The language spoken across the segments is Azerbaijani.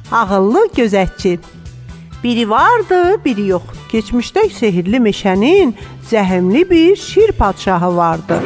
Ağıllı gözətçi. Biri vardı, biri yox. Keçmişdə sehirli meşənin zəhmli bir şir padşahı vardı.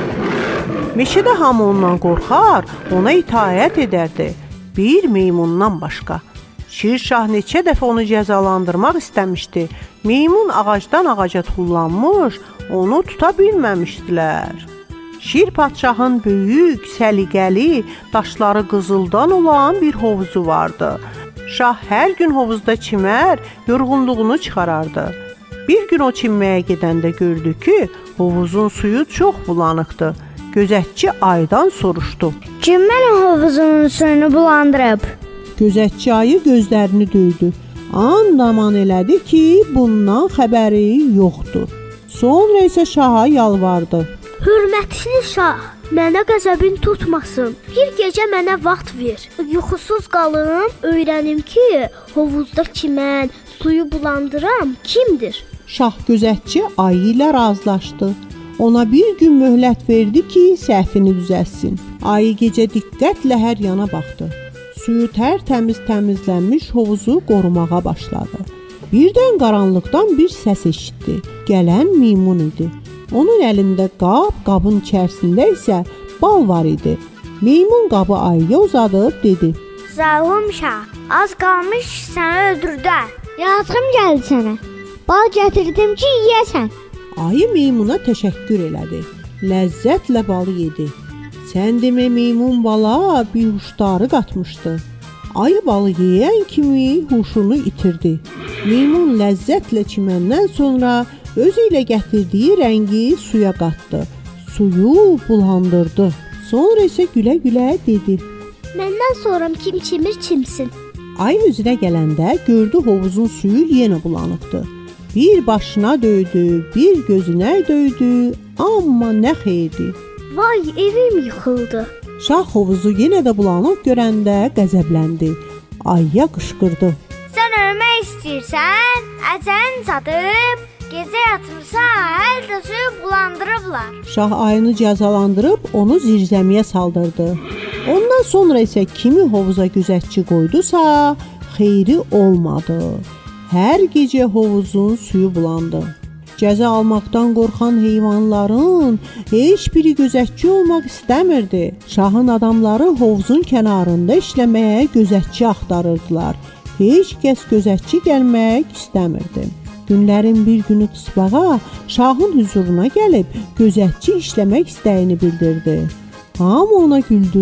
Meşədə hamı ondan qorxar, ona itaət edərdi. Bir meymundan başqa. Şir şah neçə dəfə onu cəzalandırmaq istəmişdi. Meymun ağacdan ağaca tullanmış, onu tuta bilməmişdilər. Şir padşahın böyük, səliqəli, daşları qızıldan olan bir hovuzu vardı. Şah hər gün hovuzda çimər, yorğunluğunu çıxarardı. Bir gün o çimməyə gedəndə gördü ki, hovuzun suyu çox bulanıqdı. Gözətçi ayıdan soruşdu. Kim mənim hovuzumun suyunu bulandırıb? Gözətçi ayı gözlərini döydü. Andaman elədi ki, bundan xəbəri yoxdur. Sonra isə şaha yalvardı. Hörmətli şah, mənə qəzəbin tutmasın. Bir gecə mənə vaxt ver. Yuxusuz qalım, öyrənim ki, hovuzda çimən, suyu bulandıran kimdir? Şah gözətçi ayı ilə razılaşdı. Ona bir gün möhlət verdi ki, səhvini düzəltsin. Ayı gecə diqqətlə hər yana baxdı. Suyu tərtəmiz təmizlənmiş hovuzu qorumağa başladı. Birdən qaranlıqdan bir səs eşitdi. Gələn meymun idi. Onun əlində qab, qabın içərisində isə bal var idi. Meymun qabı ayıya uzadıb dedi. Zalım şah, az qalmış səni öldürdər. Yazığım gəldi sənə. Bal gətirdim ki, yeyəsən. Ayı meymuna təşəkkür elədi. Ləzzətlə balı yedi. Sən demə meymun bala bir huşdarı qatmışdı. Ayı balı yeyən kimi huşunu itirdi. Meymun ləzzətlə çiməndən sonra özü ilə gətirdiyi rəngi suya qatdı. Suyu bulandırdı. Sonra isə gülə-gülə dedi. Məndən sonra kim çimir çimsin. Ayı özünə gələndə gördü hovuzun suyu yenə bulanıqdı. Bir başına döydü, bir gözünə döydü, amma nə xeyirdi. Vay, evim yıxıldı. Şah hovuzu yenə də bulanıq görəndə qəzəbləndi. Ayıya qışqırdı. Sən ölmək istəyirsən, əcəlin çatıb, gecə yatırsan, hər də suyu bulandırıblar. Şah ayını cəzalandırıb onu zirzəmiyə saldırdı. Ondan sonra isə kimi hovuza gözətçi qoydusa, xeyri olmadı. Hər gecə hovuzun suyu bulandı. Cəza almaqdan qorxan heyvanların heç biri gözətçi olmaq istəmirdi. Şahın adamları hovuzun kənarında işləməyə gözətçi axtarırdılar. Heç kəs gözətçi gəlmək istəmirdi. Günlərin bir günü Tısbağa şahın huzuruna gəlib gözətçi işləmək istəyini bildirdi. Hamı ona güldü.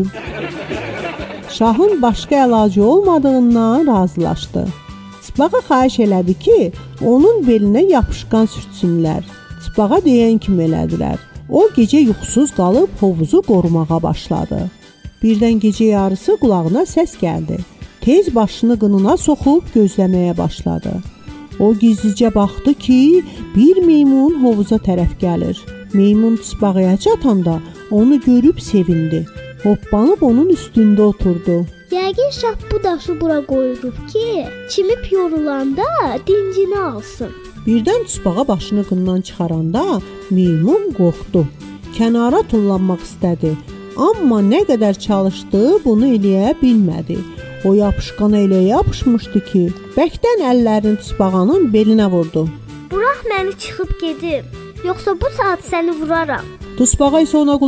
Şahın başqa əlacı olmadığından razılaşdı. Tısbağa xahiş elədi ki, onun belinə yapışqan sürtsünlər. Tısbağa deyən kimi elədilər. O gecə yuxusuz qalıb hovuzu qorumağa başladı. Birdən gecə yarısı qulağına səs gəldi. Tez başını qınına soxub gözləməyə başladı. O gizlicə baxdı ki, bir meymun hovuza tərəf gəlir. Meymun Tısbağaya çatanda onu görüb sevindi. Hoppanıb onun üstündə oturdu. Yəqin şah bu daşı bura qoyulub ki, çimib yorulanda dincini alsın. Birdən Tısbağa başını qından çıxaranda meymun qorxdu. Kənara tullanmaq istədi. Amma nə qədər çalışdı, bunu eləyə bilmədi. O yapışqana elə yapışmışdı ki, bəkdən əllərini Tısbağanın belinə vurdu. Burax məni çıxıb gedim, yoxsa bu saat səni vuraram. Tısbağa isə ona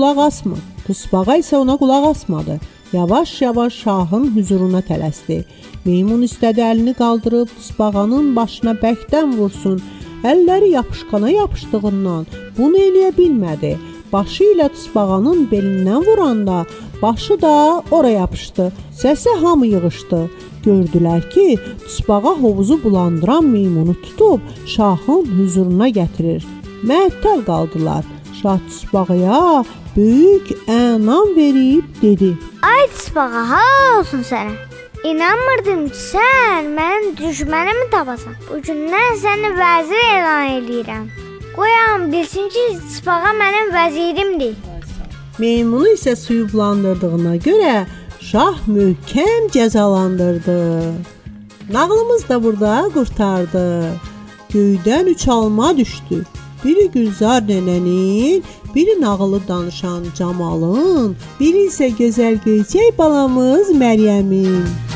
qulaq asmadı. Yavaş-yavaş şahın huzuruna tələsdi. Meymun istədi əlini qaldırıb Tısbağanın başına bəkdən vursun. Əlləri yapışqana yapışdığından bunu eləyə bilmədi. Başı ilə Tısbağanın belindən vuranda başı da oraya yapışdı. Səsə hamı yığışdı. Gördülər ki, Tısbağa hovuzu bulandıran meymunu tutub şahın huzuruna gətirir. Məəttəl qaldılar. Şah Tısbağaya böyük ənam verib dedi. Ay Tısbağa, halal olsun sənə. İnanmırdım ki, sən mənim düşmənimi tapasan. Bugündən səni vəzir elan edirəm. Qoyam bilsin ki, Tısbağa mənim vəzirimdir. Meymunu isə suyu bulandırdığına görə şah möhkəm cəzalandırdı. Nağlımız da burada qurtardı. Göydən üç alma düşdü. Biri Gülzar nənənin, biri nağılı danışan Camalın, biri isə gözəl göyçək balamız Məryəmin.